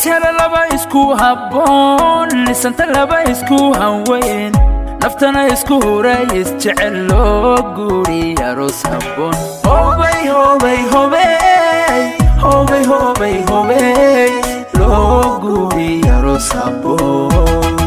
ishela laba isku habboon lisanta laba isku hanweyn naftana isku huray isjecel loo guuriyo aroos habboon hobay hobay hobay hobay hobay hobay loo guuriyo aroos habboon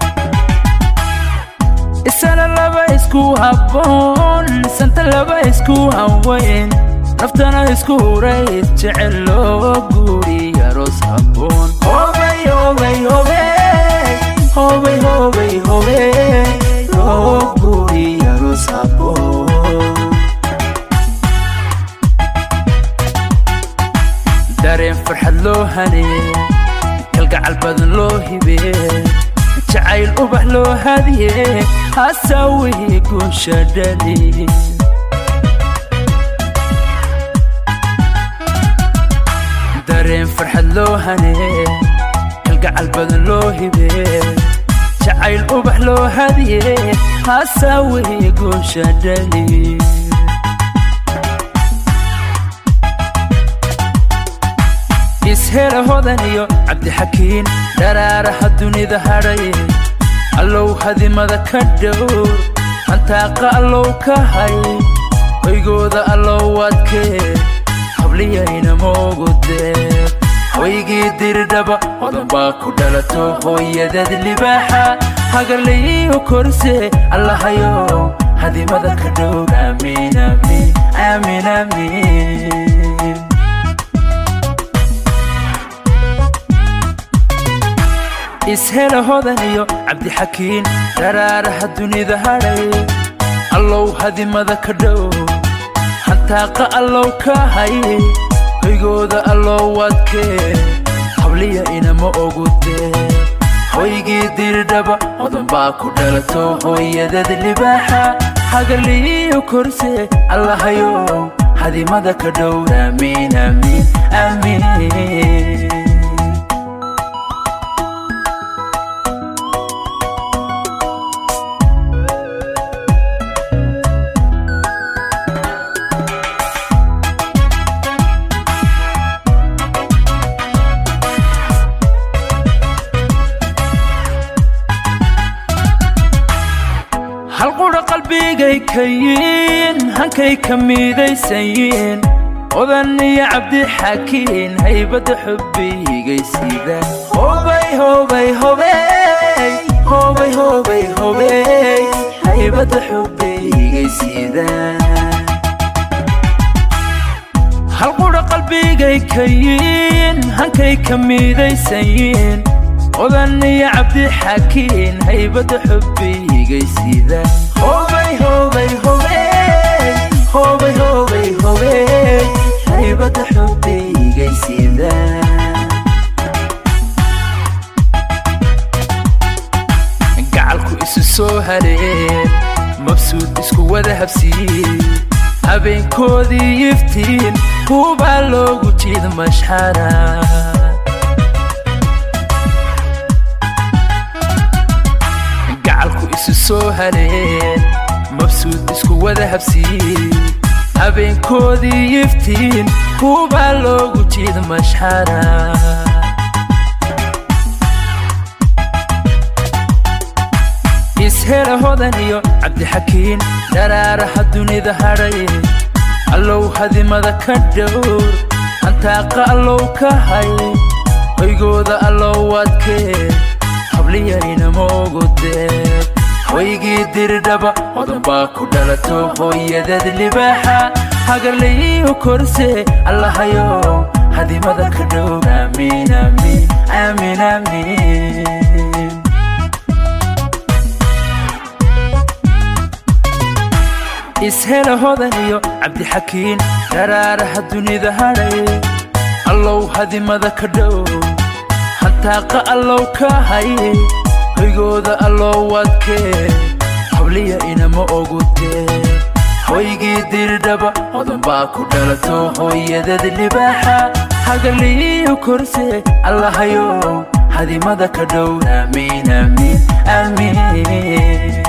ishela laba isku habboon lisanta laba isku hanweyn naftana isku huray isjecel loo guuriyo aroos habboon hobay hobay hobay hobay hobay hobay loo guuriyo aroos habboon dareen farxad loo hanee kalgacal badan loo hibee jacayl ubax loo hadiyee hasawii guusha dhali dareen farxad loo hanee kalgacal badan loo hibee jacayl ubax loo hadiyee hasawii guusha dhali ishela hodan iyo cabdixakiin dharaaraha dunida hadhay allow hadimada ka dhowr hantaaqa allow ka hay hoygooda allow adkee habliyayna moogu deeq hoygii dirdhaba hodan baa ku dhalato hooyadad libaaxa hagarlayiyo korse allahayow hadimada ka dhowr amiin amiin amiin amiin ishela hodan iyo cabdixakiin dharaaraha dunida hadhay allow hadimada ka dhowr hantaaqa allow ka hay hoygooda allow adkee habliya inama ogu deeq hoygii dirdhaba hodan baa ku dhalato hooyadad libaaxa hagarliyiyo korse allahayow hadimada ka dhowr amiin amiin amiin halqudha qalbigay kayin hankay ka midaysayin odan iyo cabdixakiin haybada xubbigay sidaan hobay hobay hobay hobay hobay hobay haybada xubbigay sidaan halqudha qalbigay kayin hankay ka midaysayin odan iyo cabdixakiin haybada xubbigay sidaan hobay hobay hobay hobay hobay hobay haybada xubbigay sidaan gacalku isu soo hareen mabsuud isku wada habsiin habeenkoodii iftiin kuubaa loogu jiid mashxara isu soo hareen mabsuud isku wada habsiin habeenkoodii iftiin kuubaa loogu jiid mashxara ishela hodan iyo cabdixakiin dharaaraha dunida hadhay allow hadimada ka dhowr hantaaqa allow ka hay hoygooda allow adkee habliyayna moogu deeq hoygii dirdhaba hodan baa ku dhalato hooyadad libaaxa hagarlayiyo korse allahayow hadimada ka dhowr amiin amiin amiin amiin ishela hodan iyo cabdixakiin dharaaraha dunida hadhay allow hadimada ka dhowr hantaaqa allow ka hay hoygooda allow adkee habliya inama ogu deeq hoygii dirdhaba hodan baa ku dhalato hooyadad libaaxa hagarliyiyo korse allahayow hadimada ka dhowr amiin amiin amiin